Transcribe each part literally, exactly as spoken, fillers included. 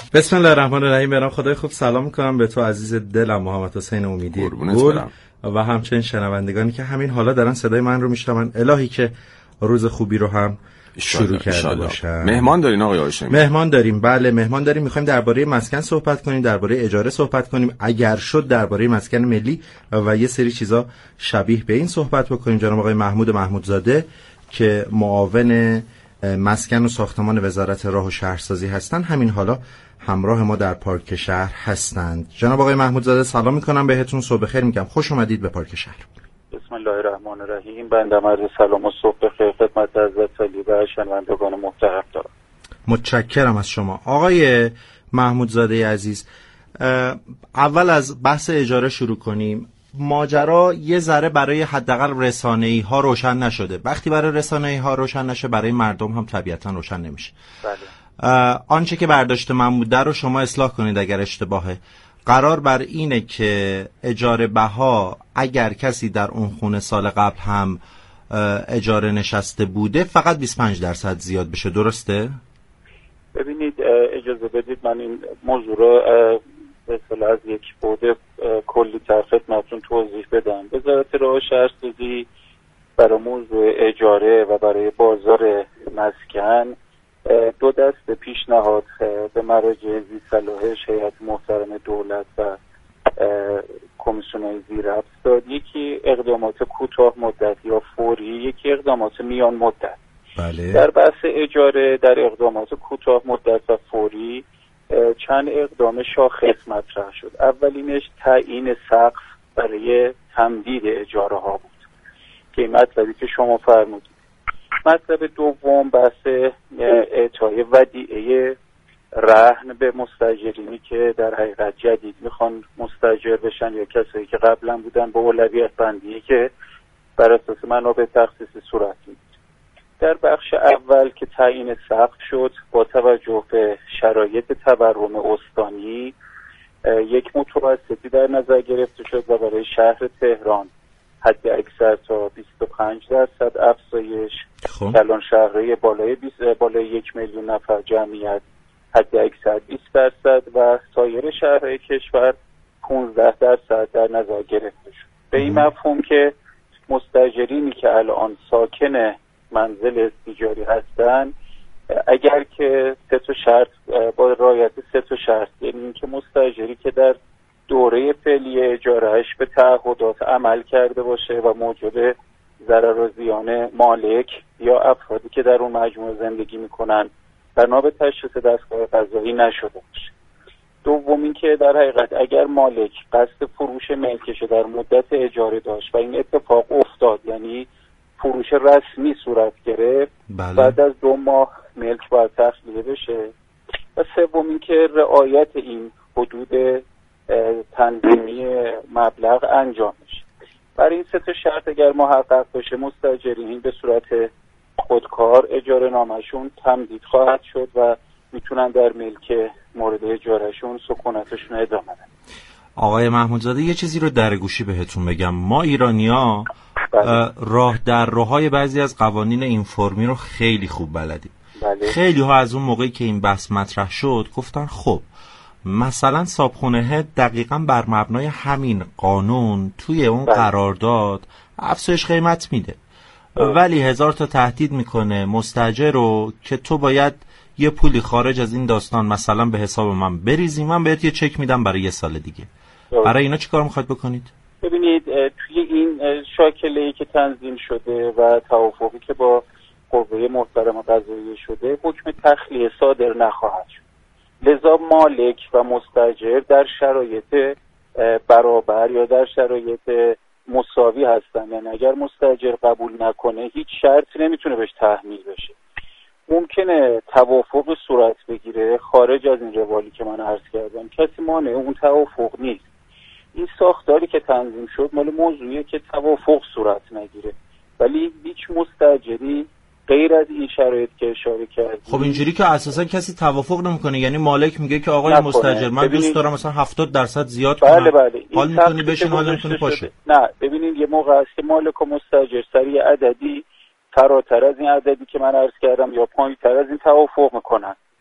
بسم الله الرحمن الرحیم. برام خدای خوب سلام میکنم به تو عزیز دلم محمد حسین امیدی گل و همچنین شنوندگانی که همین حالا دارن صدای من رو میشنون. الهی که روز خوبی رو هم شروع کرده باشن. مهمان دارین آقای هاشمی؟ مهمان داریم، بله مهمان داریم. میخوایم درباره مسکن صحبت کنیم، درباره اجاره صحبت کنیم، اگر شد درباره مسکن ملی و یه سری چیزا شبیه به این صحبت بکنیم. جناب آقای محمود محمودزاده که معاون مسکن و ساختمان وزارت راه و شهرسازی هستند همین حالا همراه ما در پارک شهر هستند. جناب آقای محمودزاده سلام میکنم بهتون، صبح بخیر میگم، خوش اومدید به پارک شهر. بسم الله الرحمن الرحیم. بنده عرض سلام و صبح بخیر خدمت حضرت علی و شنوندگان محترم دارم. متشکرم از شما آقای محمودزاده عزیز. اول از بحث اجاره شروع کنیم. ماجرا یه ذره برای حداقل رسانه‌ای ها روشن نشده. وقتی برای رسانه‌ای ها روشن نشه برای مردم هم طبیعتا روشن نمیشه. بله. آنچه که برداشت من بوده رو شما اصلاح کنید اگر اشتباهه. قرار بر اینه که اجاره بها اگر کسی در اون خونه سال قبل هم اجاره نشسته بوده فقط بیست و پنج درصد زیاد بشه، درسته؟ ببینید اجازه بدید من این موضوع رو به اصطلاح از یک بعد کلی تر خدمتتون توضیح بدم. وزارت راه و شهرسازی برای موضوع اجاره و برای بازار مسکن دو دسته پیشنهاد به مراجع ذی صلاح هیئت محترم دولت و کمیسیون‌های زیر افت داد. یکی اقدامات کوتاه مدت یا فوری، یکی اقدامات میان مدت. بله. در بحث اجاره در اقدامات کوتاه مدت و فوری چند اقدام شاخص مطرح شد. اولینش تعیین سقف برای تمدید اجاره ها بود که این مطلبی که شما فرمودید. مطلب دوم بحث اعطای ودیعه رهن به مستاجرینی که در حقیقت جدید میخوان مستاجر بشن یا کسایی که قبلا بودن با اولویت بندی که بر اساس منابع تخصیصی صورت میگیره. در بخش اول که تعیین سقف شد با توجه به شرایط تورم استانی یک متوسطی در نظر گرفته شد و برای شهر تهران حد اکثر تا بیست و پنج درصد افزایش، کلان شهرهای بالای بالای یک میلیون نفر جمعیت حد اکثر بیست درصد و سایر شهرهای کشور پانزده درصد در نظر گرفته شد. به این مفهوم که مستاجرینی که الان ساکن منزل استیجاری هستن اگر که سه تا شرط با رعایت سه تا شرط، یعنی اینکه مستاجری که در دوره فعلی اجارهش به تعهدات عمل کرده باشه و موجب ضرر و زیان مالک یا افرادی که در اون مجموعه زندگی میکنن بنا به تشخیص دستگاه قضایی نشده باشه. دوم اینکه در حقیقت اگر مالک قصد فروش ملکش در مدت اجاره داشت و این اتفاق افتاد، یعنی فروش رسمی صورت گرفت، بله. بعد از دو ماه ملک باید تخلیه بشه. و سوم اینکه رعایت این حدود تنظیمی مبلغ انجام میشه. برای این سه تا شرط اگر محقق بشه مستاجرین به صورت خودکار اجاره نامشون تمدید خواهد شد و میتونن در ملک مورد اجارهشون سکونتشون ادامه بدن. آقای محمودزاده یه چیزی رو در گوشی بهتون بگم. ما ایرانی‌ها راه در راههای بعضی از قوانین این فرمی رو خیلی خوب بلدیم. بله. خیلی ها از اون موقعی که این بحث مطرح شد گفتن خب مثلا صابخونه دقیقاً بر مبنای همین قانون توی اون بله. قرارداد افزایش قیمت میده، ولی هزار تا تهدید میکنه مستاجر رو که تو باید یه پولی خارج از این داستان مثلا به حساب من بریزی، من بهت یه چک میدم برای یه سال دیگه. بله. برای اینا چی کار میخواید بکنید؟ ببینید توی این شاکله‌ای که تنظیم شده و توافقی که با قوه محترم قضاییه شده حکم تخلیه صادر نخواهد شد. لذا مالک و مستاجر در شرایط برابر یا در شرایط مساوی هستن. یعنی اگر مستاجر قبول نکنه هیچ شرطی نمیتونه بهش تحمیل بشه. ممکنه توافق صورت بگیره خارج از این روالی که من عرض کردم، کسی مانع اون توافق نیست. این ساختاری که تنظیم شد مال موضوعیه که توافق صورت نگیره، ولی هیچ مستاجری غیر از این شرایط که اشاره کردیم. خب اینجوری که اساسا کسی توافق نمیکنه، یعنی مالک میگه که آقای مستاجر من دوست دارم مثلا هفتاد درصد زیاد کنم. بله بله. حال میکنی بشین، حال میکنی پاشه. نه ببینید یه موقع است که مالک و مستاجر سری عددی فراتر از این عددی که من عرض کردم یا پایین تر از این توافق میکنن.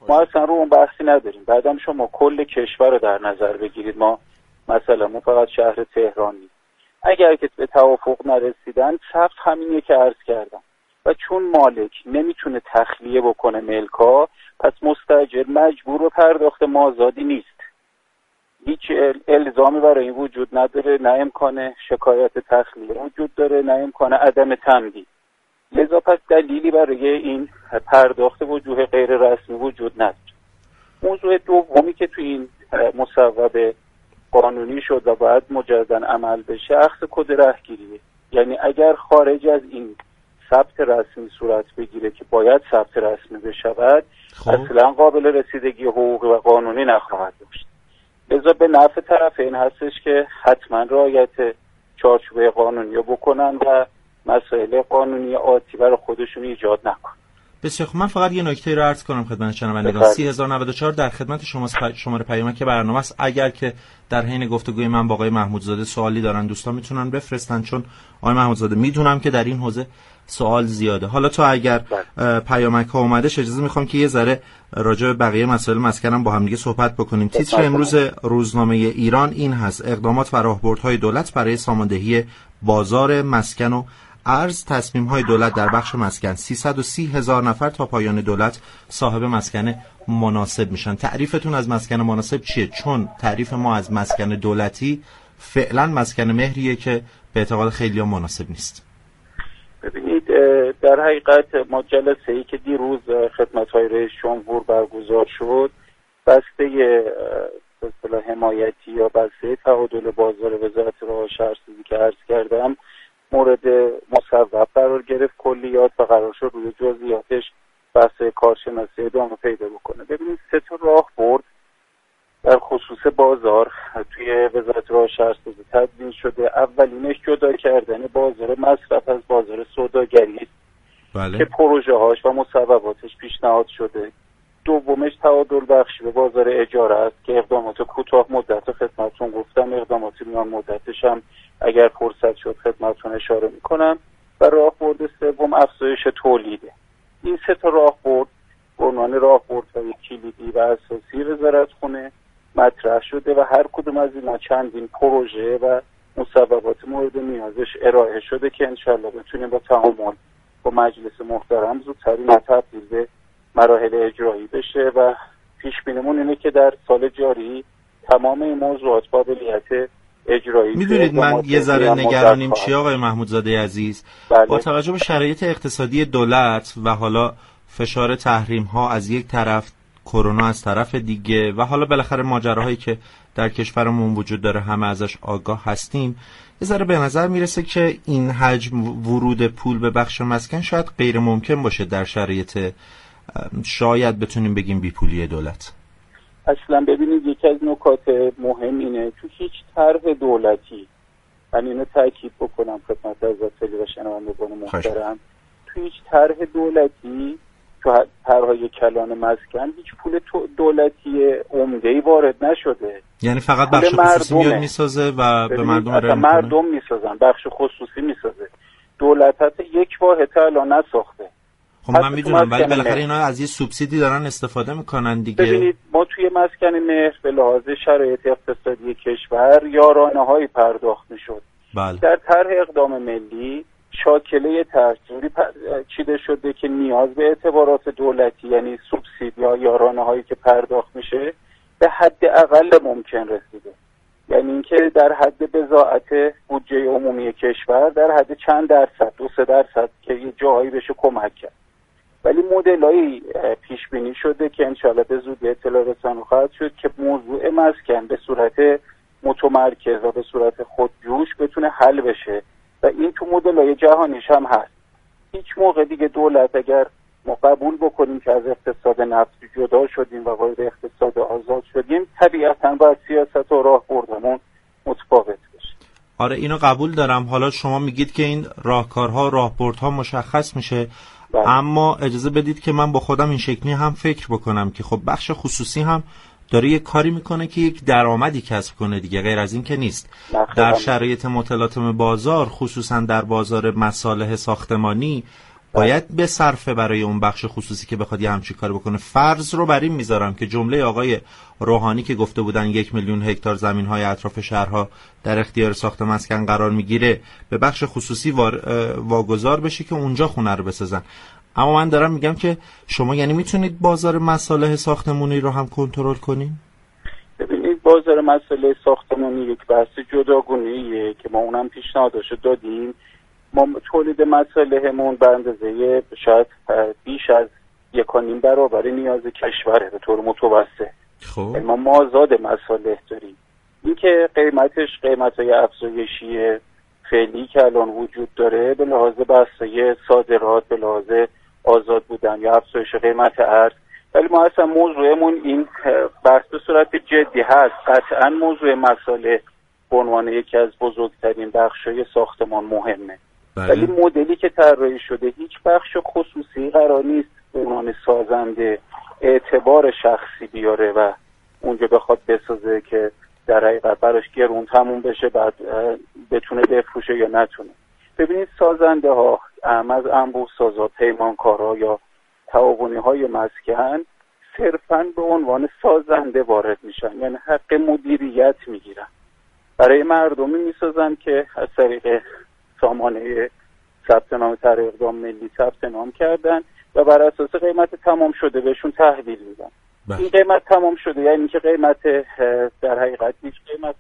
ما اصلا رو اون بحثی نداریم. بعدم شما کل کشور رو در نظر بگیرید، ما مثلا ما فقط شهر تهران نیست. اگر که به توافق نرسیدن، سقف همینه که عرض کردم و چون مالک نمیتونه تخلیه بکنه ملکا، پس مستاجر مجبور به پرداخت مازادی نیست. هیچ الزامی برای این وجود نداره، نه امکان شکایت تخلیه وجود داره، نه امکان عدم تمدید. لذا پس دلیلی برای این پرداخت وجوه غیر رسمی وجود نداره. موضوع دومی که توی این مصوبه قانونی شد و باید مجددا عمل بشه، اخذ کد رهگیریه. یعنی اگر خارج از این ثبت رسمی صورت بگیره که باید ثبت رسمی بشود، اصلا قابل رسیدگی حقوقی و قانونی نخواهد داشت. لذا به نفع طرفین هستش که حتما رعایت چارچوب قانونی رو بکنن و مسائل قانونی آتی برای خودشون ایجاد نکن. بسیار خوب. من فقط یه نکته رو عرض کنم خدمت شنوندگان. سه هزار و نود و چهار در خدمت شماست، شماره پیامک برنامه است. اگر که در حین گفتگوی من با آقای محمودزاده سوالی دارن دوستان میتونن بفرستن، چون آقای محمودزاده میدونم که در این حوزه سوال زیاده. حالا تا اگر پیامک ها اومدش اجازه میخوام که یه ذره راجع به بقیه مسائل مسکنم با هم دیگه صحبت بکنیم. تیتر امروز روزنامه ایران این هست: اقدامات و راهبردهای دولت برای ساماندهی بازار مسکن و ارز. تصمیم‌های دولت در بخش مسکن: سیصد و سی هزار نفر تا پایان دولت صاحب مسکن مناسب میشن. تعریفتون از مسکن مناسب چیه؟ چون تعریف ما از مسکن دولتی فعلا مسکن مهریه که به اعتقاد خیلی‌ها مناسب نیست. ببینید، در حقیقت ما جلسه‌ای که دیروز خدمت‌های رئیس جمهور برگزار شد، بسته به اصطلاح حمایتی یا بسته تعادل بازار وزارت راه و شهرسازی که عرض کردم مورد مصوب قرار گرفت کلیات و قرار شد روی جزئیاتش بحث کارشناسی ادامه پیدا بکنه. ببینید، سه تا راهبرد در خصوص بازار توی وزارت راه و شهرسازی تدوین شده. اولینش جدا کردن بازار مصرف از بازار سوداگری بله. که پروژه هاش و مصوباتش پیشنهاد شده. دومش تعادل بخشی به بازار اجاره است که اقدامات کوتاه مدت خدمتتون گفتم، اقدامات میان مدتش هم اگر فرصت شد خدمتتون اشاره میکنم. و راهبرد سوم افزایش تولیده. این سه تا راهبرد به عنوان راهبردهای کلیدی و اساسی وزارتخونه مطرح شده و هر کدوم از اینا چندین پروژه و مصوبات مورد نیازش ارائه شده که انشالله بتونیم با تعامل با مجلس محترم زودترین تبدیل به مراحل اجرایی بشه و پیش بینیمون اینه که در سال جاری تمام این موضوعات قابلیت اجرایی. میدونید من یه ذره نگرانیم چی آقای محمودزاده عزیز؟ بله. با توجه به شرایط اقتصادی دولت و حالا فشار تحریم ها از یک طرف، کرونا از طرف دیگه و حالا بالاخره ماجراهایی که در کشورمون وجود داره همه ازش آگاه هستیم، یه ذره به نظر میرسه که این حجم ورود پول به بخش مسکن شاید غیر ممکن باشه در شرایط شاید بتونیم بگیم بیپولی دولت. اصلا ببینید، یکی از نکات مهم اینه تو هیچ طرح دولتی، من اینو تاکید بکنم خدمت عزیزان و شنوندگان محترم، تو هیچ طرح دولتی تو طرحهای کلان مسکن هیچ پول دولتی عمده‌ای وارد نشده. یعنی فقط بخش خصوصی میاد میسازه و به مردم ارائه میکنه. مردم میسازن، بخش خصوصی میسازه. دولت حتی یک واحد الان نساخته. خب من میدونم، ولی بالاخره اینا از یه سوبسیدی دارن استفاده میکنن دیگه. ببینید، ما توی مسکن مهر به لحاظ شرایط اقتصادی کشور یارانه‌هایی پرداخت میشد. بله. در طرح اقدام ملی شاکله ترجیحی چیده شده که نیاز به اعتبارات دولتی، یعنی سوبسید یا یارانه‌هایی که پرداخت میشه، به حد اقل ممکن رسیده. یعنی اینکه در حد بضاعت بودجه عمومی کشور در حد چند درصد، دو سه درصد که یه جایی بشه کمک کرد. ولی مدلایی پیش بینی شده که انشالله به زودی اطلاع رسانی خواهد شد که موضوع مسکن به صورت متمرکز و به صورت خودجوش بتونه حل بشه و این تو مدلای جهانیش هم هست. هیچ موقع دیگه دولت اگر ما قبول بکنیم که از اقتصاد نفتی جدا شدیم و وارد اقتصاد آزاد شدیم، طبیعتاً باید سیاست و راهبردمون متفاوت بشه. آره، اینو قبول دارم. حالا شما میگید که این راهکارها، راهبردها مشخص میشه، بله. اما اجازه بدید که من با خودم این شکلی هم فکر بکنم که خب بخش خصوصی هم داره یک کاری میکنه که یک درآمدی کسب کنه دیگه، غیر از این که نیست. در شرایط متلاطم بازار، خصوصا در بازار مصالح ساختمانی، باید به صرفه برای اون بخش خصوصی که بخواد یه همچین کار بکنه. فرض رو بر این میذارم که جمله آقای روحانی که گفته بودن یک میلیون هکتار زمین‌های اطراف شهرها در اختیار ساخت مسکن قرار میگیره، به بخش خصوصی واگذار بشه که اونجا خونه رو بسازن. اما من دارم میگم که شما یعنی میتونید بازار مصالح ساختمانی رو هم کنترل کنین؟ ببینید بازار مصالح ساختمانی یک بحث جداگونه‌ایه که ما اونم پیشنهاداشو دادیم. ما تولید مصالحمون به اندازه شاید بیش از یک و نیم برابر نیاز کشوره به طور متوسط. خب ما مازاد مصالح داریم. این که قیمتش قیمت‌های افزایشی فعلی که الان وجود داره به لحاظ بستگی صادرات، به لحاظ آزاد بودن یا افزایش قیمت ارز، ولی ما اصلا موضوعمون این بحث به صورت جدی هست. قطعا موضوع مصالح به عنوان یکی از بزرگترین بخش‌های ساختمان مهمه. بله. ولی مدلی که طراحی شده هیچ بخش خصوصی قرار نیست به عنوان سازنده اعتبار شخصی بیاره و اونجا بخواد بسازه که در حقیقت براش گرون تموم بشه بعد بتونه بفروشه یا نتونه. ببینید سازنده ها از انبوه سازا، پیمانکارا یا تعاونی های مسکن صرفاً به عنوان سازنده وارد میشن، یعنی حق مدیریت میگیرن. برای مردمی میسازن که از طریق سامانه ثبت نام طرح اقدام ملی ثبت نام کردن و بر اساس قیمت تمام شده بهشون تحویل میدن. بله. این قیمت تمام شده یعنی که قیمت در حقیقت هیچ قیمت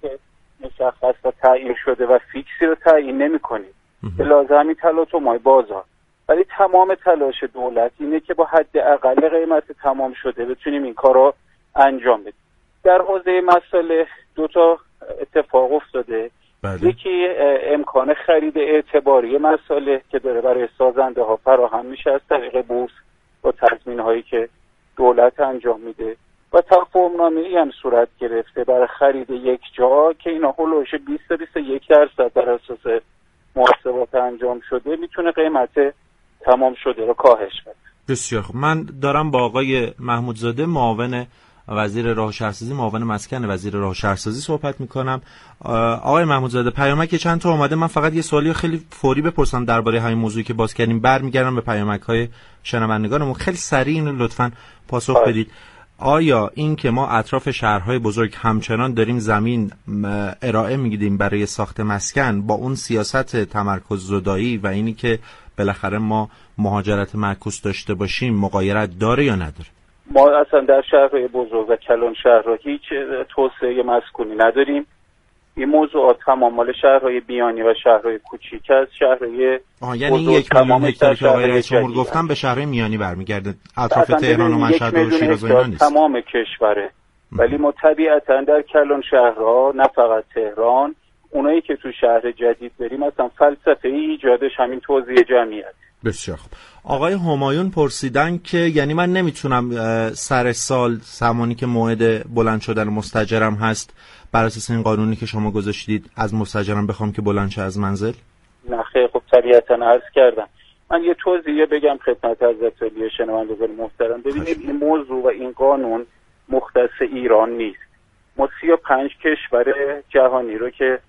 مشخص و تعیین شده و فیکسی رو تعیین نمی‌کنید. به لازمی تلاطم‌های بازار. ولی تمام تلاش دولت اینه که با حد اقل قیمت تمام شده بتونیم این کارو انجام بدیم. در حوزه مصالح دو تا اتفاق افتاده. بله. یکی امکان خرید اعتباری مصالح که داره برای سازنده ها فراهم میشه از طریق بورس با تضمین هایی که دولت انجام میده و تفاهم نامه ای هم صورت گرفته برای خرید یک جا که اینا هولوش بیست تا بیست و یک درصد در اساس محاسبات انجام شده میتونه قیمت تمام شده رو کاهش بده. بسیار خوب. من دارم با آقای محمودزاده معاون وزیر راه و شهرسازی، معاون مسکن وزیر راه و شهرسازی صحبت میکنم. آقای محمودزاده پیامک چند تا اومده، من فقط یه سوالی خیلی فوری بپرسم درباره همین موضوعی که باز کردیم، برمیگردم به پیامک‌های شنوندگانمون. خیلی سریع اینو لطفاً پاسخ آه. بدید. آیا این که ما اطراف شهرهای بزرگ همچنان داریم زمین ارائه میدیم برای ساخت مسکن با اون سیاست تمرکز زدایی و اینی که بالاخره ما مهاجرت معکوس داشته باشیم مغایرت داره یا نداره؟ ما اصلا در شهرهای بزرگ و کلان شهرها هیچ توسعه مسکونی نداریم. این موضوعات تمام مال شهرهای بیانی و شهرهای کوچیک است. شهرهای یعنی یک میلیون هکتار که آقای رئیس جمهور گفتم به شهرهای میانی برمیگرده، اطراف تهران و مشهد و شیراز و اینا نیست. تمام کشوره. ولی ما طبیعتا در کلان شهرها نه فقط تهران، اونایی که تو شهر جدید بریم مثلا فلسفه ایجادش همین توزیع جمعیت. بسیار خوب. آقای همایون پرسیدن که یعنی من نمیتونم سر سال زمانی که موعد بلند شدن مستاجرم هست بر اساس این قانونی که شما گذاشتید از مستاجرم بخوام که بلند شه از منزل؟ نه خیلی خوب، طبیعتاً عرض کردم. من یه توضیح بگم خدمت حضرت عالی شنوندگان محترم. ببینید این موضوع و این قانون مختص ایران نیست. ما سی و پنج کشور جهانی رو که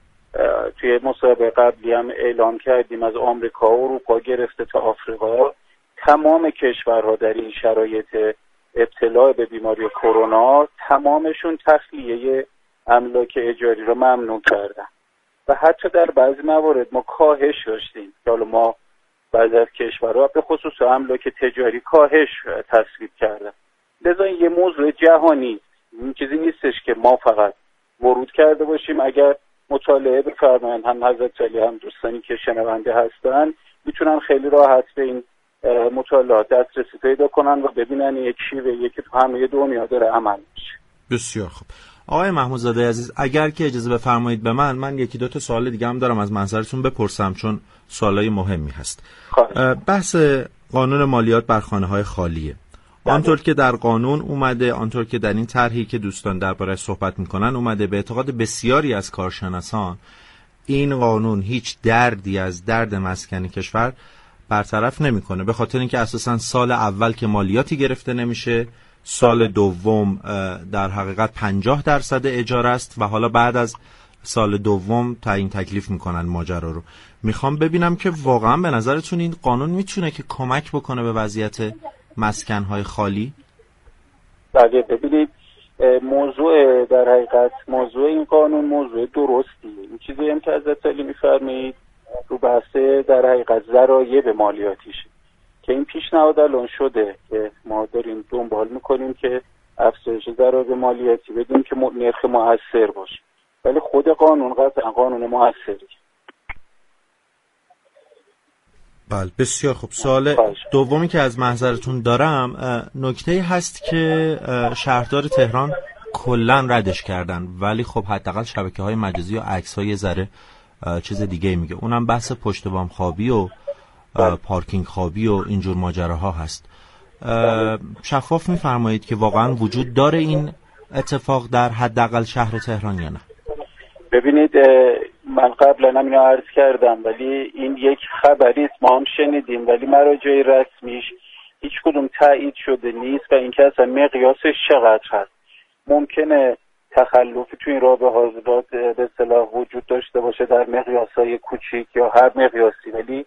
توی مسابقه قبلی هم اعلام کردیم، از آمریکا و اروپا گرفته تا آفریقا، تمام کشورها در این شرایط ابتلا به بیماری کرونا تمامشون تخلیه املاک اجاری رو ممنوع کردن و حتی در بعضی موارد ما کاهش داشتیم که حالا ما بعضی از کشورها به خصوص املاک تجاری کاهش تصویب کردن. لذا این یه موضوع جهانی، این چیزی نیستش که ما فقط ورود کرده باشیم. اگر مطالعه بفرمایند هم حضرت علی هم دوستانی که شنونده هستن میتونن خیلی راحت به این مطالعات دسترسی پیدا کنن و ببینن یک شیوه یکی تو همه دنیا داره عمل میشه. بسیار خوب. آقای محمودزاده عزیز، اگر که اجازه بفرمایید به من من یکی دو تا سوال دیگه هم دارم از منظرتون بپرسم چون سوالای مهمی هست. خواهش. بحث قانون مالیات بر خانه‌های خالیه. آنطور که در قانون اومده، آنطور که در این طرحی که دوستان درباره‌اش صحبت میکنن اومده، به اعتقاد بسیاری از کارشناسان این قانون هیچ دردی از درد مسکن کشور برطرف نمیکنه، به خاطر اینکه اساساً سال اول که مالیاتی گرفته نمیشه، سال دوم در حقیقت پنجاه درصد اجاره است و حالا بعد از سال دوم تعیین تکلیف میکنن ماجرا رو. میخوام ببینم که واقعا به نظرتون این قانون میتونه که کمک بکنه به وضعیت مسکن‌های خالی؟ بله، ببینید موضوع در حقیقت موضوع این قانون موضوع درستیه. این چیزی هم که حضرت علی میفرمایید رو بحث در حقیقت ضرایب مالیاتیشه که این پیشنهاد الان شده که ما داریم دنبال میکنیم که افزایش ضرایب مالیاتی بدیم که نرخ مؤثر باشه، ولی خود قانون قطعا قانون مؤثری. بله بسیار خوب. سوال دومی که از محضرتون دارم، نکته هست که شهردار تهران کلا ردش کردن، ولی خب حداقل شبکه‌های مجازی و عکس‌های ذره چیز دیگه میگه، اونم بحث پشت بام خوابی و پارکینگ خوابی و اینجور ماجراها هست. شفاف میفرمایید که واقعا وجود داره این اتفاق در حداقل شهر تهران یا نه؟ ببینید من قبلا هم اینو عرض کردم، ولی این یک خبری است، ما هم شنیدیم ولی مراجع رسمیش هیچ کدوم تایید شده نیست و اینکه اصلا مقیاسش چقدر هست. ممکنه تخلفی تو این راهبردات به اصطلاح وجود داشته باشه در مقیاس‌های کوچیک یا هر مقیاسی، ولی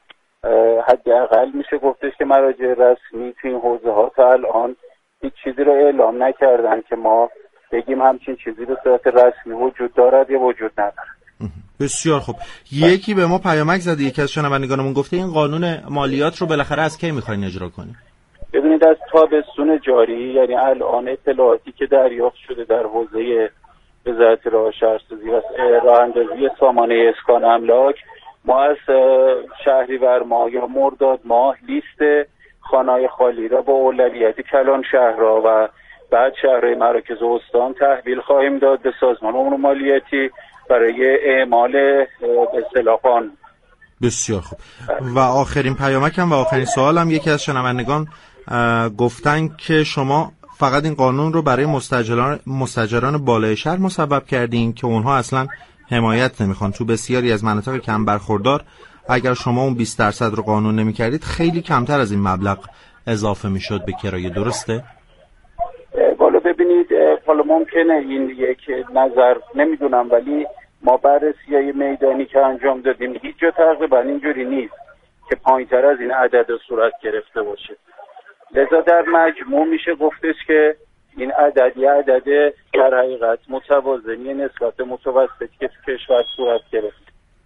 حداقل میشه گفتش که مراجع رسمی تو این حوزه ها تا الان هیچ چیزی رو اعلام نکردن که ما بگیم همچین چیزی به صورت رسمی وجود دارد یا وجود ندارد. بسیار خوب. یکی به ما پیامک زده، یکی از شنوندگانمون گفته این قانون مالیات رو بالاخره از کی میخواین اجرا کنید؟ ببینید از تابستون جاری، یعنی الان اطلاعاتی که دریافت شده در حوزه وزارت راه شهرسازی و راه اندازی سامانه اسکان املاک، ما از شهریور ماه یا مرداد ماه لیست خانه‌های خالی را با اولویت کلان شهرها و بعد شهرهای مراکز استان تحویل خواهیم داد به سازمان امور مالیاتی برای اعمال اصطلاح قانون. بسیار خوب. و آخرین پیامکم و آخرین سوالم، یکی از شنوندگان گفتن که شما فقط این قانون رو برای مستاجران مستاجران بالای شهر مسبب کردین که اونها اصلا حمایت نمیخوان. تو بسیاری از مناطق کم برخوردار اگر شما اون بیست درصد رو قانون نمیکردید خیلی کمتر از این مبلغ اضافه میشد به کرایه، درسته؟ بالا ببینید، حالا ممکنه این یک نظر نمیدونم، ولی ما بررسی‌های میدانی که انجام دادیم هیچ جا تقریبا اینجوری نیست که پایین‌تر از این عدد صورت گرفته باشه. لذا در مجموع میشه گفتش که این عدد یه عدد در حقیقت متوازنی نسبت متوسط که تو کشور صورت گرفت.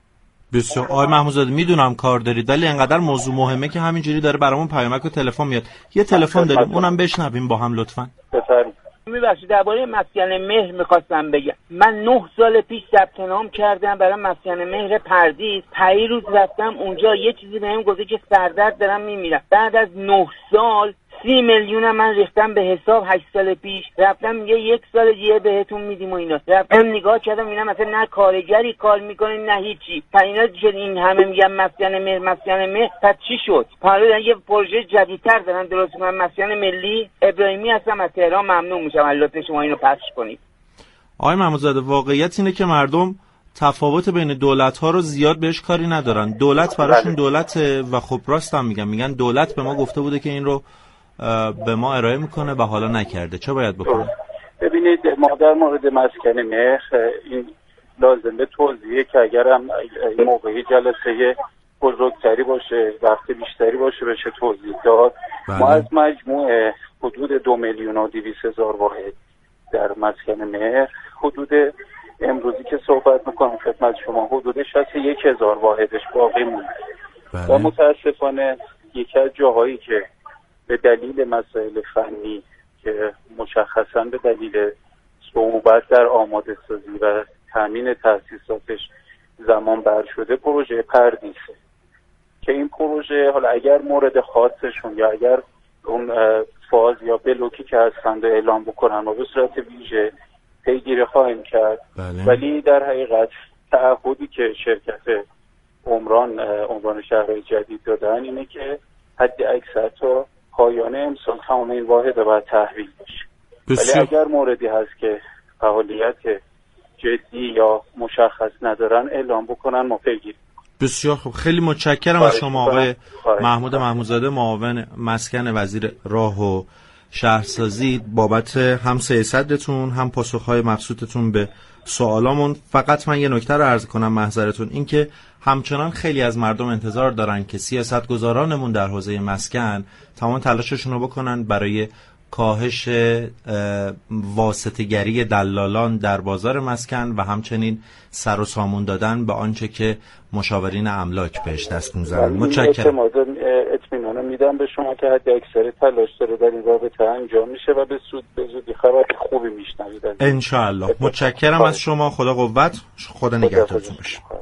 بسیار. آقای محمودزاده میدونم کار دارید، ولی انقدر موضوع مهمه که همینجوری داره برامون پیامک و تلفن میاد. یه تلفن داریم اونم بشنویم با هم لطفاً. بفرمایید. میبخشید درباره مسکن مهر میخواستم بگم. من نه سال پیش ثبت نام کردم برای مسکن مهر پردیس. پنج روز رفتم اونجا، یه چیزی بهم گفته که سردرد دارم میمیرم. بعد از نه سال سی میلیون من ریختم به حساب. هشت سال پیش رفتم یه یک سال دیگه بهتون میدیم و اینا. رفتم نگاه کردم اینا مثلا نه کارگری کار میکنه نه هیچی. پس اینا چه این همه میگن مسکن مهر مسکن مهر، پس چی شد؟ حالا یه پروژه جدیدتر دارن درست میکنن، مسکن ملی. ابراهیمی هستم از تهران، ممنون میشم البته شما اینو پخش کنید. آقای محمودزاده واقعیت اینه که مردم تفاوت بین دولت‌ها رو زیاد بهش کاری ندارن. دولت براشون دولت و خب راستم میگم، میگن دولت به ما گفته بوده که این رو به ما ارائه میکنه و حالا نکرده، چه باید بکنه؟ ببینید ما در مورد مسکن مهر این لازم به توضیحه که اگرم موقعی جلسه بزرگتری باشه، وقت بیشتری باشه بشه توضیح داد. بله. ما از مجموع حدود دو میلیون و دویست هزار واحد در مسکن مهر، حدود امروزی که صحبت میکنم خدمت شما حدود شصت و یک هزار واحدش باقی مونده. بله. و متاسفانه یکی از جاهایی که به دلیل مسائل فنی که مشخصاً به دلیل صعوبت در آماده سازی و تامین تأسیساتش زمان بر شده پروژه پردیسه که این پروژه حالا اگر مورد خاصشون یا اگر اون فاز یا بلوکی که هستند اعلام بکنن و به صورت ویژه پیگیری خواهیم کرد. بله. ولی در حقیقت تعهدی که شرکت عمران عمران شهرهای جدید دادن اینه که حد اکثر تا پایان امسال تمام این واحد باید تحویل بشه. ولی اگر موردی هست که فعالیت جدی یا مشخص ندارن اعلام بکنن ما پیگیری. بسیار خوب، خیلی متشکرم از شما آقای محمود محمودزاده، معاون مسکن وزیر راه و شهرسازی بابت هم سیصدتون هم پاسخهای مبسوطتون به سوالامون. فقط من یه نکته رو عرض کنم محضرتون، این که همچنان خیلی از مردم انتظار دارن که سیاستگزارانمون در حوزه مسکن تمام تلاششون رو بکنن برای کاهش واسطه‌گری دلالان در بازار مسکن و همچنین سر و سامون دادن به آنچه که مشاورین املاک بهش دست می‌زنن. متشکرم. اطمینان میدم به شما که حد اکثر تلاش داره در این رابطه انجام میشه و به سود به زودی خبر خوبی میشنوید ان شاء الله. متشکرم از شما. خدا قوت، خدا نگهدارتون باشه.